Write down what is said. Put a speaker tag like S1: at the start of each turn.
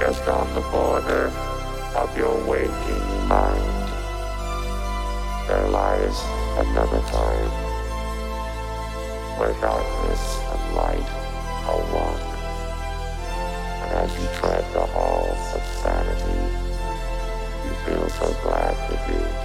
S1: just on the border of your waking mind. There lies another time, where darkness and light are one. And as you tread the halls of sanity, you feel so glad to be